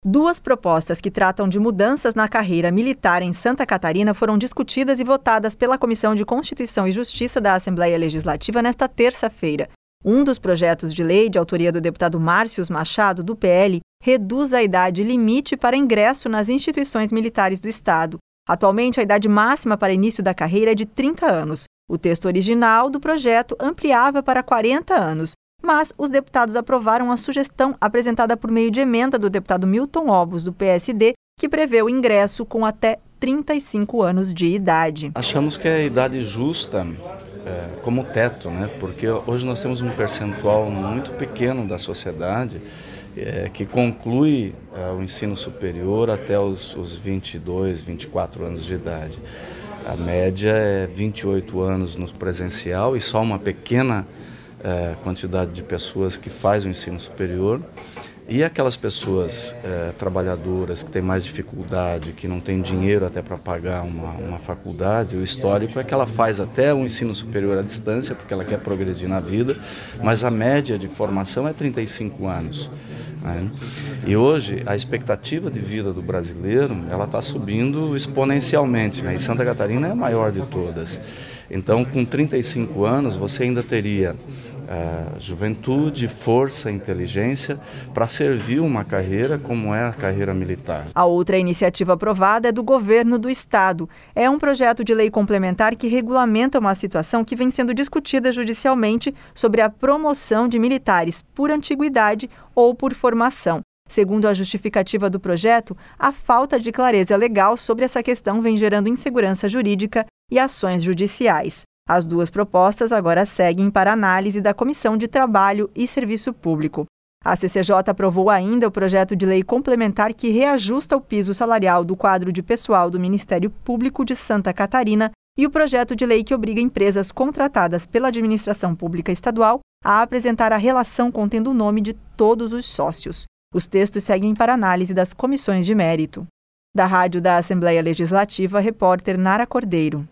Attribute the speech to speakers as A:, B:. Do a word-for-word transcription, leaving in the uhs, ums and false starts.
A: Duas propostas que tratam de mudanças na carreira militar em Santa Catarina foram discutidas e votadas pela Comissão de Constituição e Justiça da Assembleia Legislativa nesta terça-feira. Um dos projetos de lei, de autoria do deputado Márcios Machado, do P L, reduz a idade limite para ingresso nas instituições militares do Estado. Atualmente, a idade máxima para início da carreira é de trinta anos. O texto original do projeto ampliava para quarenta anos. Mas os deputados aprovaram a sugestão apresentada por meio de emenda do deputado Milton Obos, do P S D, que prevê o ingresso com até trinta e cinco anos de idade.
B: Achamos que é a idade justa é, como teto, né? Porque hoje nós temos um percentual muito pequeno da sociedade é, que conclui é, o ensino superior até os, os vinte e dois, vinte e quatro anos de idade. A média é vinte e oito anos no presencial e só uma pequena É, quantidade de pessoas que faz o ensino superior, e aquelas pessoas é, trabalhadoras que têm mais dificuldade, que não têm dinheiro até para pagar uma, uma faculdade, o histórico é que ela faz até o ensino superior à distância, porque ela quer progredir na vida, mas a média de formação é trinta e cinco anos. Né? E hoje a expectativa de vida do brasileiro ela está subindo exponencialmente, né? E Santa Catarina é a maior de todas. Então, com trinta e cinco anos, você ainda teria Uh, juventude, força, inteligência para servir uma carreira como é a carreira militar.
A: A outra iniciativa aprovada é do governo do Estado. É um projeto de lei complementar que regulamenta uma situação que vem sendo discutida judicialmente sobre a promoção de militares por antiguidade ou por formação. Segundo a justificativa do projeto, a falta de clareza legal sobre essa questão vem gerando insegurança jurídica e ações judiciais. As duas propostas agora seguem para análise da Comissão de Trabalho e Serviço Público. A C C J aprovou ainda o projeto de lei complementar que reajusta o piso salarial do quadro de pessoal do Ministério Público de Santa Catarina e o projeto de lei que obriga empresas contratadas pela administração pública estadual a apresentar a relação contendo o nome de todos os sócios. Os textos seguem para análise das comissões de mérito. Da Rádio da Assembleia Legislativa, repórter Nara Cordeiro.